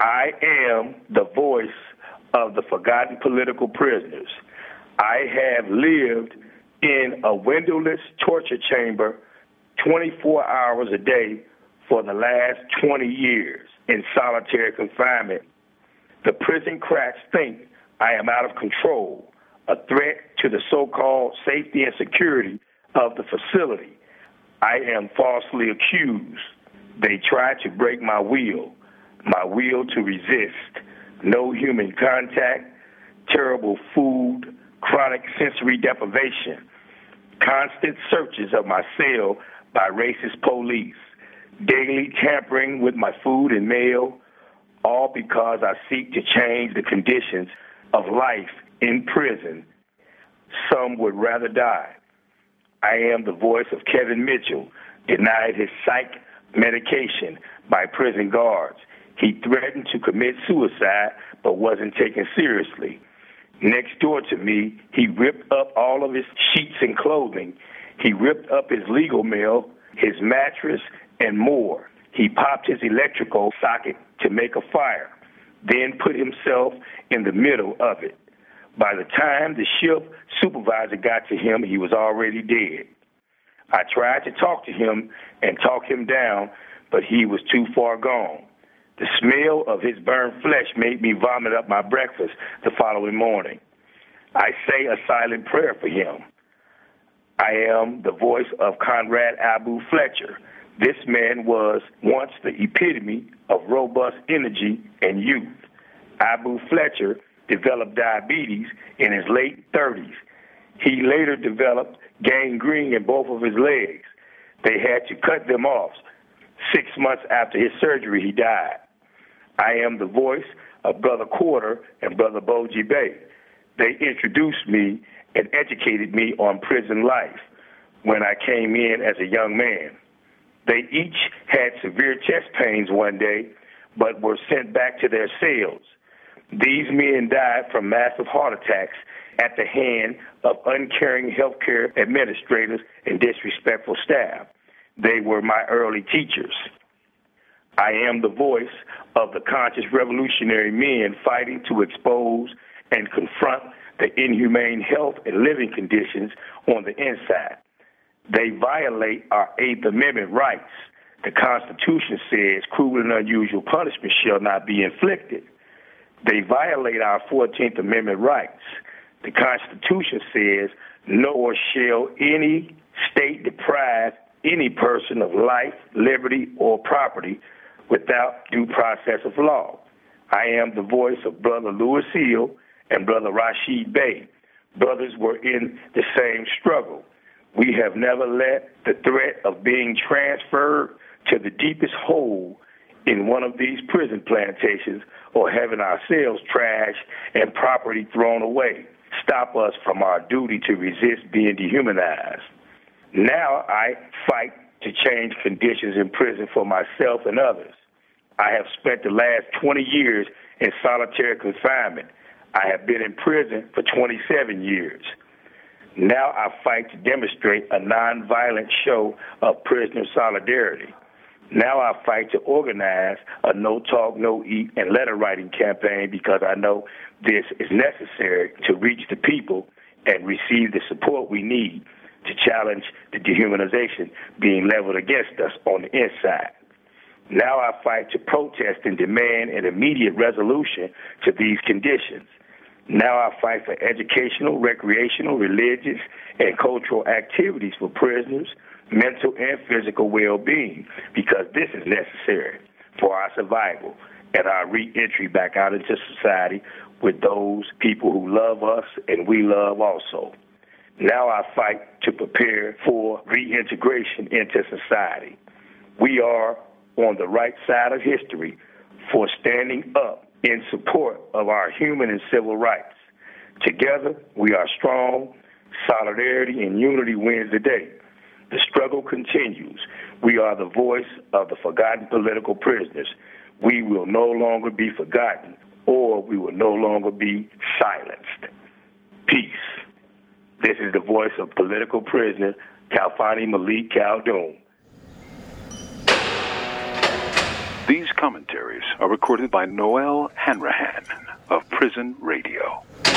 I am the voice of the forgotten political prisoners. I have lived in a windowless torture chamber 24 hours a day for the last 20 years in solitary confinement. The prison cracks think I am out of control, a threat to the so-called safety and security of the facility. I am falsely accused. They try to break my will to resist. No human contact, terrible food, chronic sensory deprivation, constant searches of my cell by racist police, daily tampering with my food and mail, all because I seek to change the conditions of life in prison. Some would rather die. I am the voice of Kevin Mitchell, denied his psych medication by prison guards. He threatened to commit suicide but wasn't taken seriously. Next door to me, he ripped up all of his sheets and clothing. He ripped up his legal mail, his mattress, and more. He popped his electrical socket to make a fire, then put himself in the middle of it. By the time the shift supervisor got to him, he was already dead. I tried to talk to him and talk him down, but he was too far gone. The smell of his burned flesh made me vomit up my breakfast the following morning. I say a silent prayer for him. I am the voice of Conrad Abu Fletcher. This man was once the epitome of robust energy and youth. Abu Fletcher developed diabetes in his late 30s. He later developed gangrene in both of his legs. They had to cut them off. 6 months after his surgery, he died. I am the voice of Brother Quarter and Brother Boji Bay. They introduced me and educated me on prison life when I came in as a young man. They each had severe chest pains one day, but were sent back to their cells. These men died from massive heart attacks at the hand of uncaring healthcare administrators and disrespectful staff. They were my early teachers. I am the voice of the conscious revolutionary men fighting to expose and confront the inhumane health and living conditions on the inside. They violate our Eighth Amendment rights. The Constitution says cruel and unusual punishment shall not be inflicted. They violate our 14th Amendment rights. The Constitution says, nor shall any state deprive any person of life, liberty, or property without due process of law. I am the voice of Brother Louis Hill and Brother Rashid Bey. Brothers were in the same struggle. We have never let the threat of being transferred to the deepest hole in one of these prison plantations or having our cells trashed and property thrown away stop us from our duty to resist being dehumanized. Now I fight to change conditions in prison for myself and others. I have spent the last 20 years in solitary confinement. I have been in prison for 27 years. Now I fight to demonstrate a nonviolent show of prisoner solidarity. Now I fight to organize a no talk, no eat, and letter writing campaign because I know this is necessary to reach the people and receive the support we need to challenge the dehumanization being leveled against us on the inside. Now I fight to protest and demand an immediate resolution to these conditions. Now I fight for educational, recreational, religious, and cultural activities for prisoners, mental and physical well-being, because this is necessary for our survival and our re-entry back out into society with those people who love us and we love also. Now I fight to prepare for reintegration into society. We are on the right side of history for standing up in support of our human and civil rights. Together, we are strong. Solidarity and unity wins the day. The struggle continues. We are the voice of the forgotten political prisoners. We will no longer be forgotten, or we will no longer be silenced. Peace. This is the voice of political prisoner Khalfani Malik Khaldoon. These commentaries are recorded by Noel Hanrahan of Prison Radio.